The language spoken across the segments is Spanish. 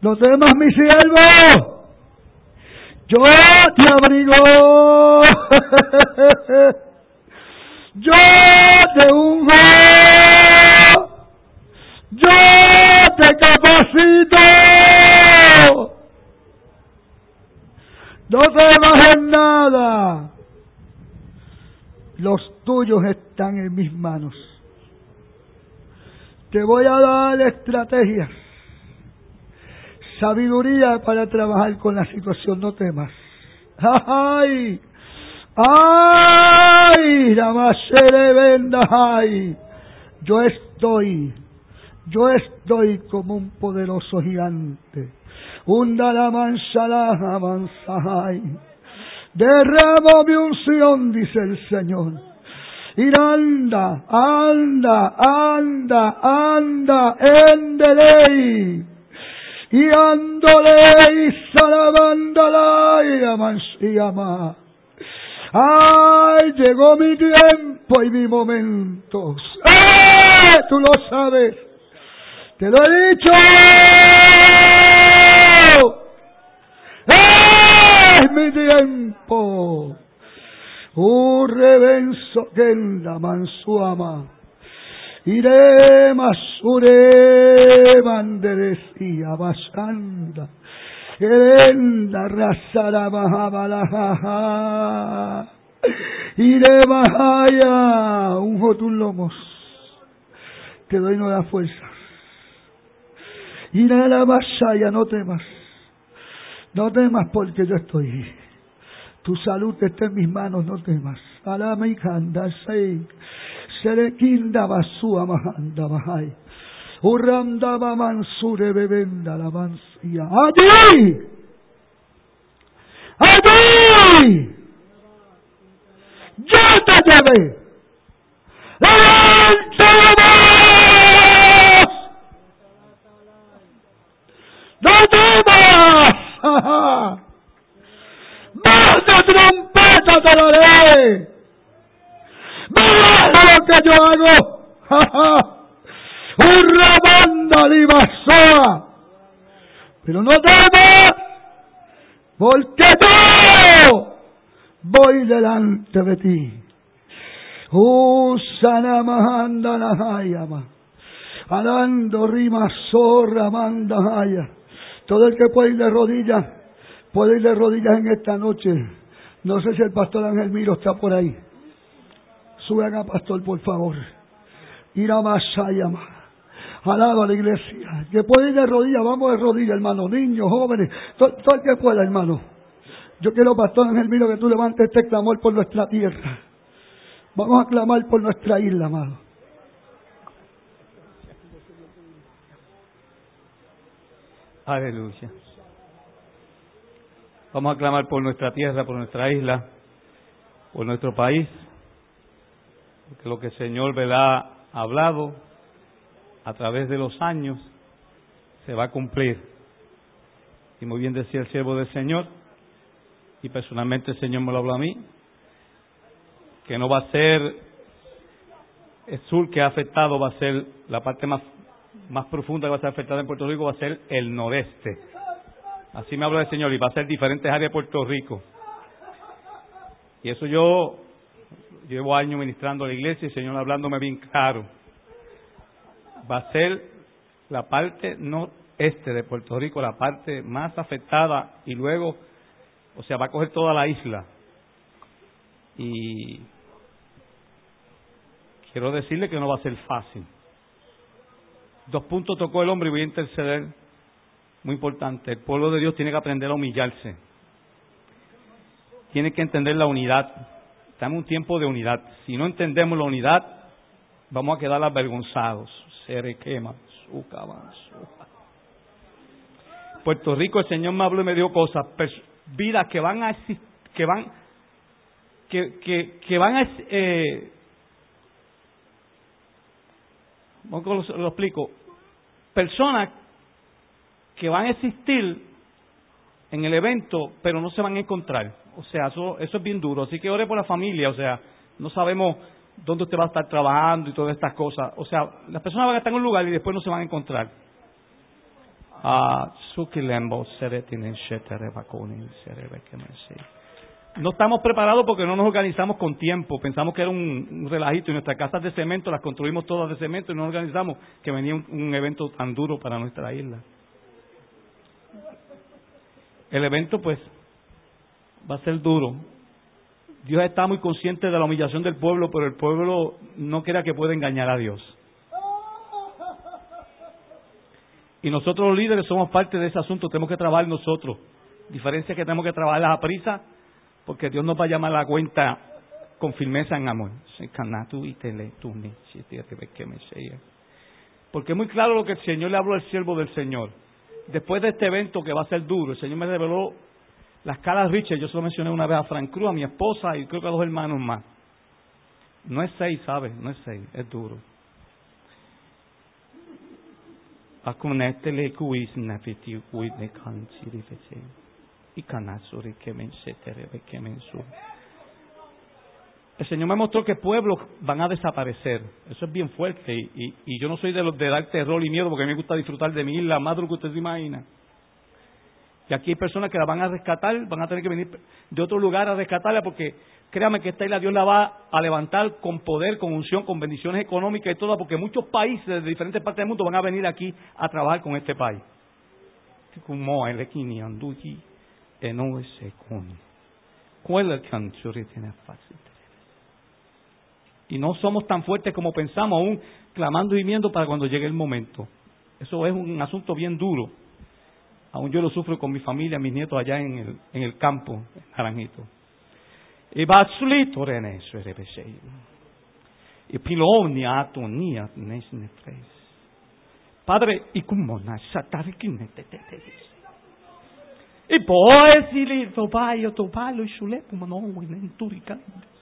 No temas, mi siervo, yo te abrigo, yo te unjo, yo te capacito. No temas en nada. Los tuyos están en mis manos. Te voy a dar estrategias, sabiduría para trabajar con la situación. No temas. ¡Ay! ¡Ay! La más venda. ¡Ay! Yo estoy como un poderoso gigante. Hunda la mansa, la avanza. ¡Ay! Derramo mi unción, dice el Señor. Y anda, endeley. Y andoley, salabandala, y amansíama. Ay, llegó mi tiempo y mi momento. Tú lo sabes. Te lo he dicho. Es mi tiempo. Revenzo que en la mansuama. Iré masure banderecía basanda. Erenda rasara bahabalajaja. Iré bajaya. Unjo tus lomos. Te doy nuevas fuerzas. Iré a la vasalla, no temas. No temas porque yo estoy. Tu salud está en mis manos, no temas. Alama y canda, sei. Serekinda basúa mahanda bahai. Urranda bamansure bebenda la mansía. ¡Allí! ¡Allí! ¡Yo te llevé! ¡Levántanos! ¡No temas! ¡Más de trompeta te daré! ¡Verás lo que yo hago! ¡Hurra banda libasoa! Pero no temas, porque yo voy delante de ti. Sana mahanda la hayama. Alando rima zorra manda haya. Todo el que puede ir de rodillas, puede ir de rodillas en esta noche. No sé si el pastor Ángel Miro está por ahí. Sube acá, pastor, por favor. Ir a Masayama. Alaba a la iglesia. Que puede ir de rodillas, vamos de rodillas, hermano. Niños, jóvenes, todo el que pueda, hermano. Yo quiero, pastor Ángel Miro, que tú levantes este clamor por nuestra tierra. Vamos a clamar por nuestra isla, amado. Aleluya. Vamos a clamar por nuestra tierra, por nuestra isla, por nuestro país, porque lo que el Señor ha hablado a través de los años se va a cumplir. Y muy bien decía el siervo del Señor, y personalmente el Señor me lo habló a mí, que no va a ser el sur que ha afectado, va a ser la parte más profunda que va a ser afectada en Puerto Rico, va a ser el noreste. Así me habla el Señor, y va a ser diferentes áreas de Puerto Rico. Y eso yo llevo años ministrando a la iglesia y el Señor hablándome bien claro. Va a ser la parte noreste de Puerto Rico, la parte más afectada, y luego, o sea, va a coger toda la isla. Y quiero decirle que no va a ser fácil. 2 puntos tocó el hombre y voy a interceder. Muy importante. El pueblo de Dios tiene que aprender a humillarse. Tiene que entender la unidad. Estamos en un tiempo de unidad. Si no entendemos la unidad, vamos a quedar avergonzados. Puerto Rico, el Señor me habló y me dio cosas, vidas que van a ¿cómo lo explico? Personas que van a existir en el evento, pero no se van a encontrar. O sea, eso es bien duro. Así que ore por la familia. O sea, no sabemos dónde usted va a estar trabajando y todas estas cosas. O sea, las personas van a estar en un lugar y después no se van a encontrar. No estamos preparados porque no nos organizamos con tiempo. Pensamos que era un relajito y nuestras casas de cemento las construimos todas de cemento y no nos organizamos que venía un evento tan duro para nuestra isla. El evento pues va a ser duro. Dios está muy consciente de la humillación del pueblo, pero el pueblo no crea que puede engañar a Dios. Y nosotros los líderes somos parte de ese asunto, tenemos que trabajar nosotros. Diferencia es que tenemos que trabajar a prisa, porque Dios nos va a llamar a la cuenta con firmeza en amor. Porque es muy claro lo que el Señor le habló al siervo del Señor. Después de este evento que va a ser duro, el Señor me reveló la escala Richter. Yo se lo mencioné una vez a Frank Cruz, a mi esposa y creo que a 2 hermanos más. No es 6, ¿sabes? No es 6, es duro. El Señor me mostró que pueblos van a desaparecer. Eso es bien fuerte y yo no soy de los de dar terror y miedo porque a mí me gusta disfrutar de mi isla más de lo que usted se imagina. Y aquí hay personas que la van a rescatar, van a tener que venir de otro lugar a rescatarla porque créame que esta isla Dios la va a levantar con poder, con unción, con bendiciones económicas y todo, porque muchos países de diferentes partes del mundo van a venir aquí a trabajar con este país. Y no somos tan fuertes como pensamos, aún clamando y gimiendo para cuando llegue el momento. Eso es un asunto bien duro. Aún yo lo sufro con mi familia, mis nietos allá en el campo, en Naranjito. Y basulito reneso erebesei. Y piloni atonia nesnefres. Padre, y como nasatarikinete. Y pues y li tobayo tobalo y shulepo mano inenturica.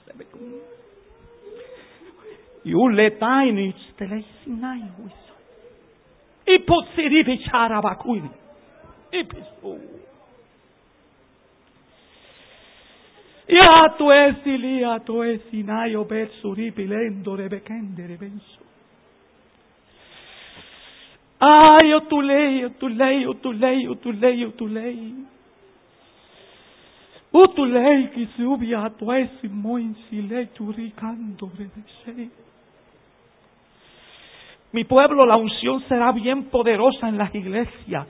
Y uletaini stelesinai wiso. Y posiri bichara bakuni. Y piso. Ya tu esilia tu esinayo bersuri pilendo rebekende rebenso. Ay, o tu lei, o tu lei, o tu lei, o tu lei, o tu lei. O tu lei que subi a tu esi moinsi le tu ricando rebesei. Mi pueblo, la unción será bien poderosa en las iglesias,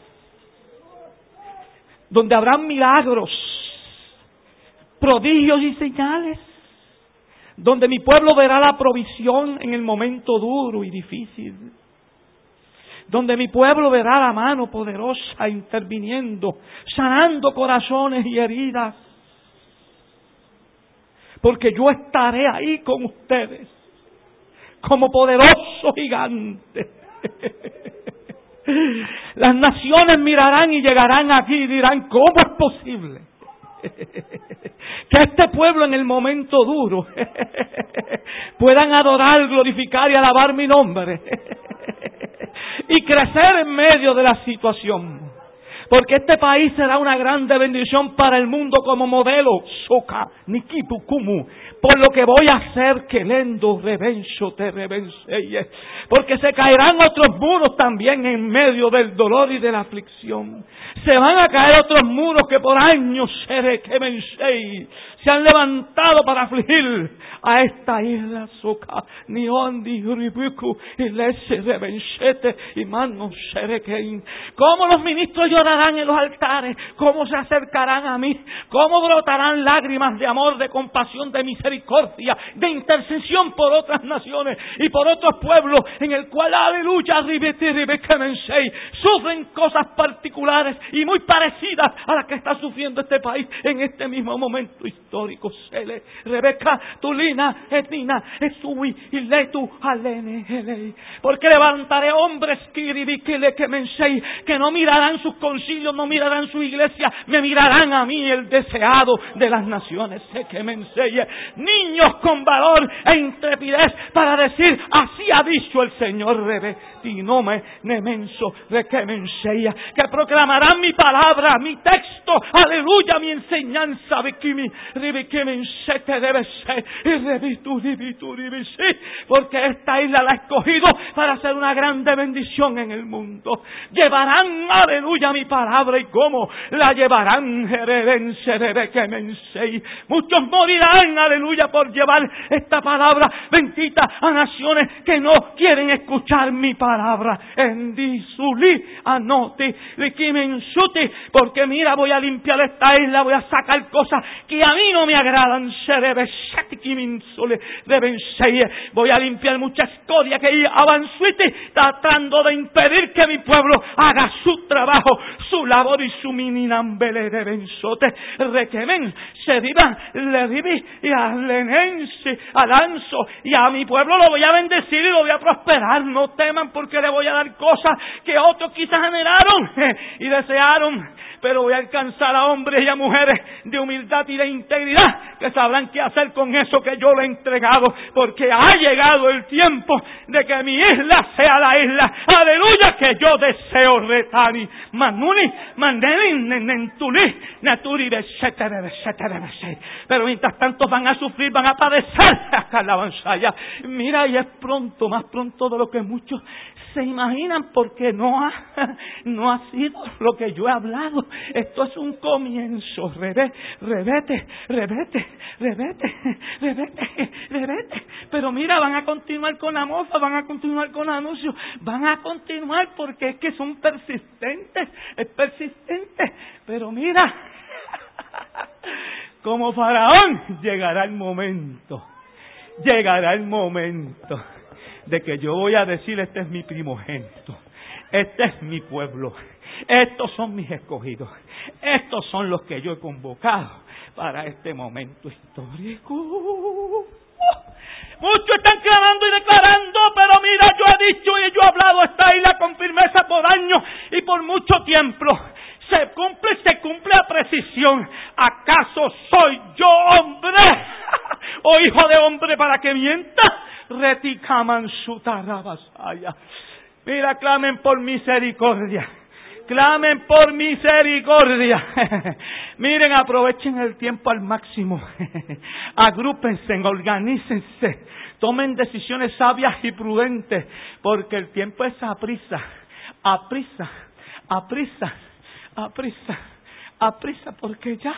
donde habrán milagros, prodigios y señales, donde mi pueblo verá la provisión en el momento duro y difícil, donde mi pueblo verá la mano poderosa interviniendo, sanando corazones y heridas, porque yo estaré ahí con ustedes como poderoso gigante. Las naciones mirarán y llegarán aquí y dirán, ¿cómo es posible que este pueblo en el momento duro puedan adorar, glorificar y alabar mi nombre y crecer en medio de la situación? Porque este país será una grande bendición para el mundo como modelo. Soka, Nikipu, Kumu. Por lo que voy a hacer, que lendo revenso te revenceye. Porque se caerán otros muros también en medio del dolor y de la aflicción. Se van a caer otros muros que por años se han levantado para afligir a esta isla. Soka, Niondi, Ribiku, y Lese revencete y Mano Sherekein. Cómo los ministros llorarán en los altares, cómo se acercarán a mí, cómo brotarán lágrimas de amor, de compasión, de misericordia, de intercesión por otras naciones y por otros pueblos en el cual, aleluya, sufren cosas particulares y muy parecidas a las que está sufriendo este país en este mismo momento histórico. Sele, Rebeca, Tulina, Etnina, Esui, y Letu, Alene, Elei. Porque levantaré hombres que no mirarán sus concilios, no mirarán su iglesia, me mirarán a mí, el deseado de las naciones. Sé que me enseñe niños con valor e intrepidez para decir, así ha dicho el Señor, Rebe, Tinome, Nemenso, que proclamarán proclamarán mi palabra, mi texto, aleluya, mi enseñanza, porque esta isla la he escogido para hacer una grande bendición en el mundo. Llevarán, aleluya, mi palabra, y cómo la llevarán. Muchos morirán, aleluya, por llevar esta palabra bendita a naciones que no quieren escuchar mi palabra. Porque mira, voy a limpiar esta isla, voy a sacar cosas que a mí no me agradan. Voy a limpiar mucha escoria que avanzuite tratando de impedir que mi pueblo haga su trabajo, su labor y su mininambele de benzote. Requemen, se diva, le divi y alenense, alanzo, y a mi pueblo lo voy a bendecir y lo voy a prosperar. No teman, porque le voy a dar cosas que otros quizás generaron y desearon, pero voy a alcanzar a hombres y a mujeres de humildad y de integridad que sabrán qué hacer con eso que yo le he entregado, porque ha llegado el tiempo de que mi isla sea la isla, aleluya, que yo deseo. Retani, manuni, mandeni, nentuli, naturi, pero mientras tanto van a sufrir, van a padecer. Mira, y es pronto, más pronto de lo que muchos se imaginan, porque no ha sido lo que yo he hablado. Esto es un comienzo. Revete. Pero mira, van a continuar con la mofa, van a continuar con anuncios, van a continuar porque es que son persistentes, es persistente. Pero mira, como Faraón, llegará el momento de que yo voy a decir: este es mi primogénito, este es mi pueblo, estos son mis escogidos, estos son los que yo he convocado para este momento histórico. Muchos están clamando y declarando, pero mira, yo he dicho y yo he hablado esta isla con firmeza por años y por mucho tiempo. Se cumple a precisión. ¿Acaso soy yo hombre o hijo de hombre para que mienta? Reticaman su tarabasaya. Mira, clamen por misericordia. Clamen por misericordia. Miren, aprovechen el tiempo al máximo. Agrúpense, organícense. Tomen decisiones sabias y prudentes, porque el tiempo es aprisa, porque ya.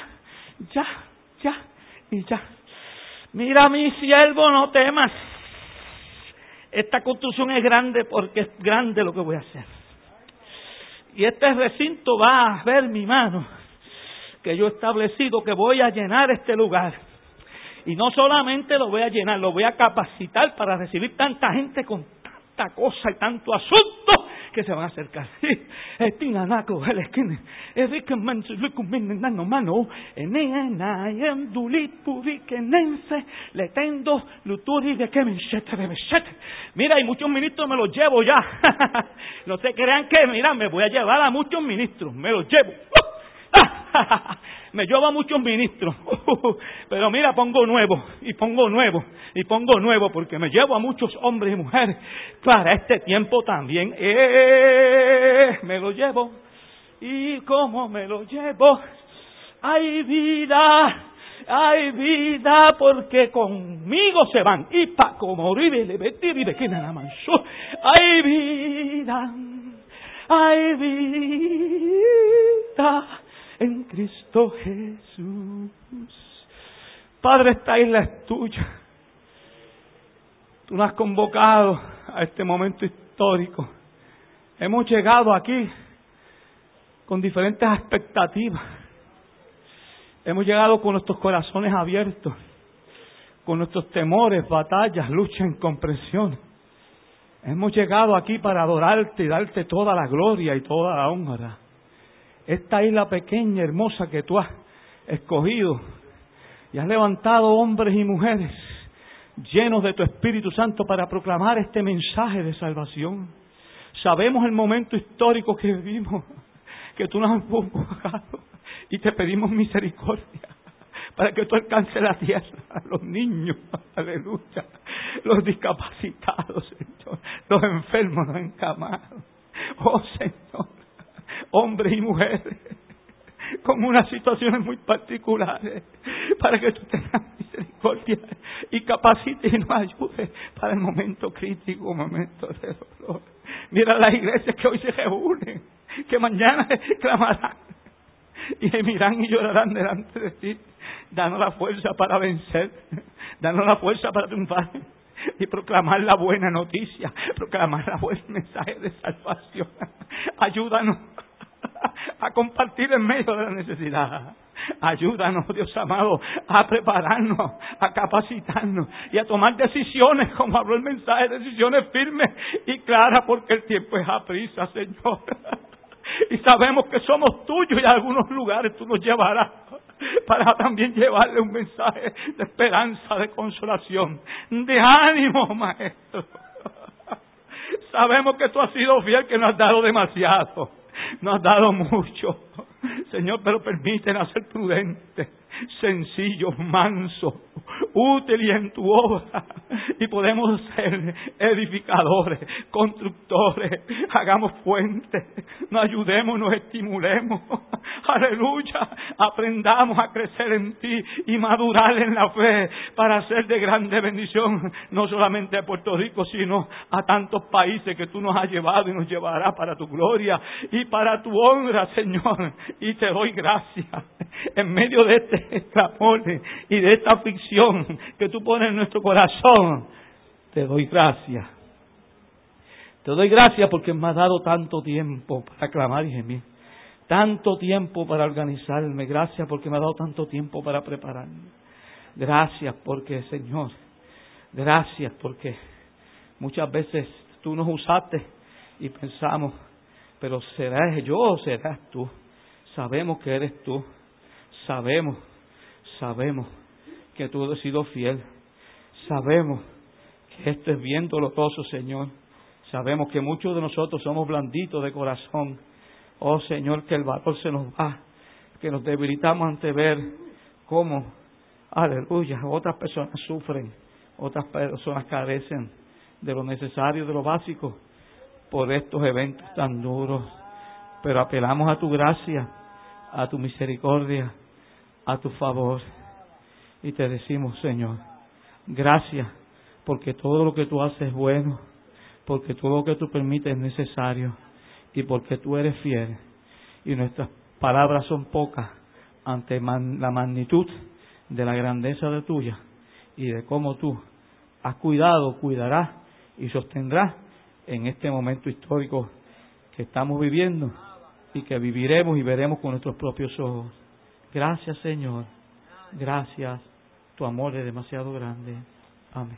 Mira, mi siervo, no temas. Esta construcción es grande, porque es grande lo que voy a hacer. Y este recinto va a ver mi mano, que yo he establecido que voy a llenar este lugar. Y no solamente lo voy a llenar, lo voy a capacitar para recibir tanta gente con tanta cosa y tanto asunto que se van a acercar. Mira, y muchos ministros me los llevo ya. No se crean que, mira, me voy a llevar a muchos ministros, me los llevo. Me llevo a muchos ministros, pero mira, pongo nuevo, porque me llevo a muchos hombres y mujeres para este tiempo también. Me lo llevo, y como me lo llevo, hay vida, porque conmigo se van. Y pa como vive que nada más. Hay vida en Cristo Jesús. Padre, esta isla es tuya. Tú nos has convocado a este momento histórico. Hemos llegado aquí con diferentes expectativas. Hemos llegado con nuestros corazones abiertos, con nuestros temores, batallas, luchas, incomprensión. Hemos llegado aquí para adorarte y darte toda la gloria y toda la honra. Esta isla pequeña, hermosa que tú has escogido y has levantado hombres y mujeres llenos de tu Espíritu Santo para proclamar este mensaje de salvación. Sabemos el momento histórico que vivimos, que tú nos has convocado, y te pedimos misericordia para que tú alcances la tierra, los niños, aleluya, los discapacitados, Señor, los enfermos, los encamados. Oh Señor, hombres y mujeres, con unas situaciones muy particulares, para que tú tengas misericordia y capacites y nos ayudes para el momento crítico, momento de dolor. Mira las iglesias que hoy se reúnen, que mañana clamarán y gemirán y llorarán delante de ti. Danos la fuerza para vencer, danos la fuerza para triunfar y proclamar la buena noticia, proclamar el buen mensaje de salvación. Ayúdanos a compartir en medio de la necesidad. Ayúdanos, Dios amado, a prepararnos, a capacitarnos y a tomar decisiones, como habló el mensaje, decisiones firmes y claras, porque el tiempo es aprisa, Señor. Y sabemos que somos tuyos y a algunos lugares tú nos llevarás para también llevarle un mensaje de esperanza, de consolación, de ánimo, Maestro. Sabemos que tú has sido fiel, que nos has dado demasiado, nos has dado mucho, Señor, pero permítenos ser prudentes, sencillos, mansos, útiles en tu obra, y podemos ser edificadores, constructores, hagamos puentes, nos ayudemos, nos estimulemos, aleluya, aprendamos a crecer en ti y madurar en la fe para ser de grande bendición, no solamente a Puerto Rico, sino a tantos países que tú nos has llevado y nos llevarás para tu gloria y para tu honra, Señor. Y te doy gracias en medio de este clamor y de esta aflicción que tú pones en nuestro corazón. Te doy gracias. Te doy gracias porque me has dado tanto tiempo para clamar y gemir. Tanto tiempo para organizarme. Gracias porque me has dado tanto tiempo para prepararme. Gracias porque, Señor, gracias porque muchas veces tú nos usaste y pensamos, pero ¿será yo o serás tú? Sabemos que eres tú. Sabemos que tú has sido fiel. Sabemos que esto es bien doloroso, Señor. Sabemos que muchos de nosotros somos blanditos de corazón. Oh, Señor, que el valor se nos va, que nos debilitamos ante ver cómo, aleluya, otras personas sufren, otras personas carecen de lo necesario, de lo básico, por estos eventos tan duros. Pero apelamos a tu gracia, a tu misericordia, a tu favor. Y te decimos, Señor, gracias, porque todo lo que tú haces es bueno, porque todo lo que tú permites es necesario, y porque tú eres fiel. Y nuestras palabras son pocas ante la magnitud de la grandeza de tuya y de cómo tú has cuidado, cuidarás y sostendrás en este momento histórico que estamos viviendo y que viviremos y veremos con nuestros propios ojos. Gracias, Señor. Gracias. Tu amor es demasiado grande. Amén.